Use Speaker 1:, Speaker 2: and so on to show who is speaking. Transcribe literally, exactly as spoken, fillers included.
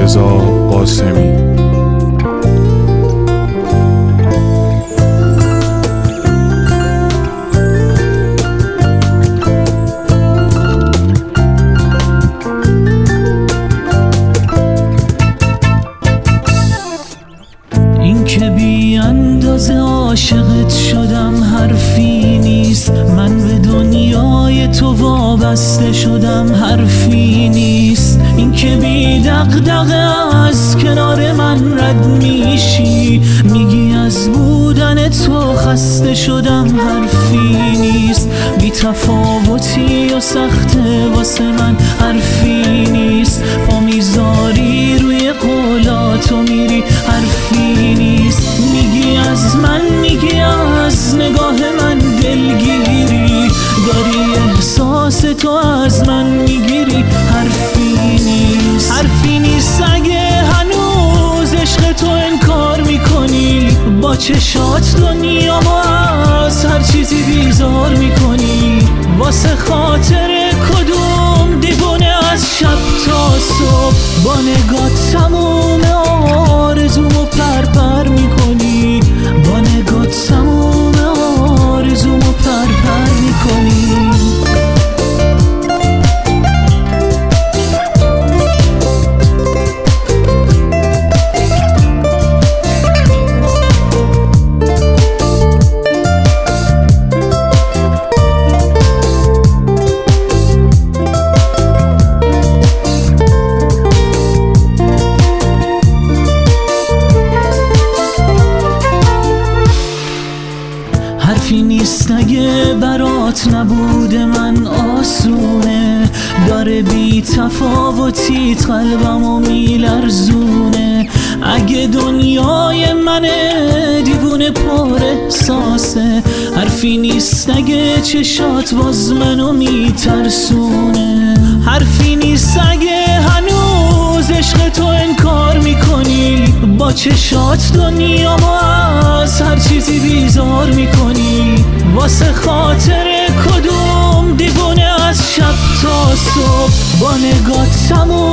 Speaker 1: رضا قاسمی.
Speaker 2: این که بی اندازه عاشقت شدم حرفی نیست، من به دنیای تو وابسته شدم حرفی نیست. این که بی دغدغه از کنار من رد میشی، میگی از بودن تو خسته شدم حرفی نیست. بی تفاوتی و سخته واسه من حرفی نیست، پا میذاری روی قولاتو میری حرفی نیست. میگی از من، میگی از نگاه من دلگیری، داری احساس تو از من میگیری حرفی نیست. حرفی نیست اگه هنوز عشق تو انکار میکنی، با چشات دنیامو از هر چیزی بیزار میکنی. واسه خاطر کدوم دیوونه از شب تا صبح، با نگات تموم آرزومو پر پر میکنی، با نگات تموم آرزومو پر پر میکنی. حرفی نیست اگه برات نبود من آسونه، داره بی تفاوتیت قلبمو میلرزونه. اگه دنیای منه دیوونه پر احساسه، حرفی نیست اگه چشات باز منو میترسونه. حرفی نیست اگه هنوز عشق تو انکار میکنی، با چشات دنیامو از هر چیزی بیزار میکنی. واسه خاطر کدوم دیوونه از شب تا صبح، با نگات تموم